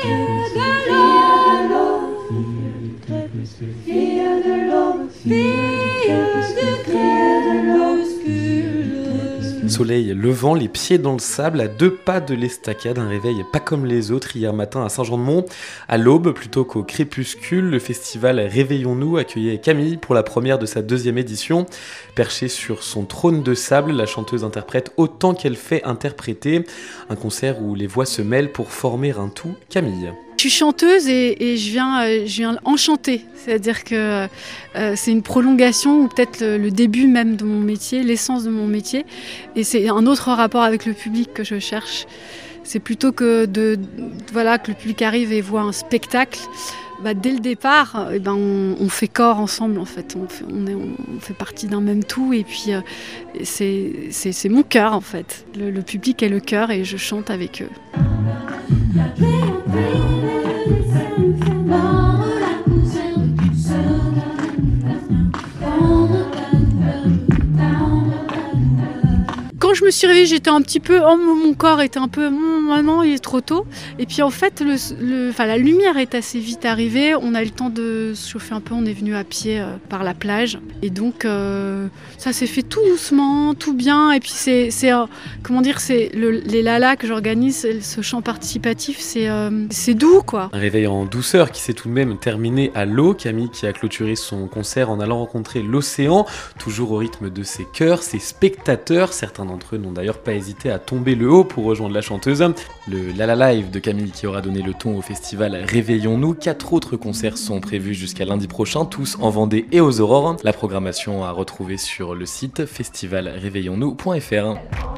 Soleil levant, les pieds dans le sable, à 2 pas de l'estacade, un réveil pas comme les autres hier matin à Saint-Jean-de-Mont. À l'aube plutôt qu'au crépuscule, le festival Réveillons-nous accueillait Camille pour la première de sa 2e édition. Perchée sur son trône de sable, la chanteuse interprète autant qu'elle fait interpréter. Un concert où les voix se mêlent pour former un tout. Camille. Je suis chanteuse et je viens enchanter, c'est-à-dire que c'est une prolongation ou peut-être le début même de mon métier, l'essence de mon métier. Et c'est un autre rapport avec le public que je cherche. C'est plutôt que que le public arrive et voit un spectacle. Dès le départ, on fait corps ensemble en fait. On fait partie d'un même tout et puis c'est mon cœur en fait. Le public est le cœur et je chante avec eux. Quand je me suis réveillée, j'étais un petit peu, mon corps était un peu, maman, il est trop tôt. Et puis en fait, la lumière est assez vite arrivée. On a eu le temps de se chauffer un peu. On est venu à pied par la plage. Et donc, ça s'est fait tout doucement, tout bien. Et puis c'est les lalas que j'organise, ce chant participatif, c'est doux, quoi. Un réveil en douceur qui s'est tout de même terminé à l'eau. Camille qui a clôturé son concert en allant rencontrer l'océan, toujours au rythme de ses chœurs, ses spectateurs. Certains d'entre eux n'ont d'ailleurs pas hésité à tomber le haut pour rejoindre la chanteuse. Le Lala Live de Camille qui aura donné le ton au festival Réveillons-nous. 4 autres concerts sont prévus jusqu'à lundi prochain, tous en Vendée et aux Aurores. La programmation à retrouver sur le site festivalréveillonsnous.fr.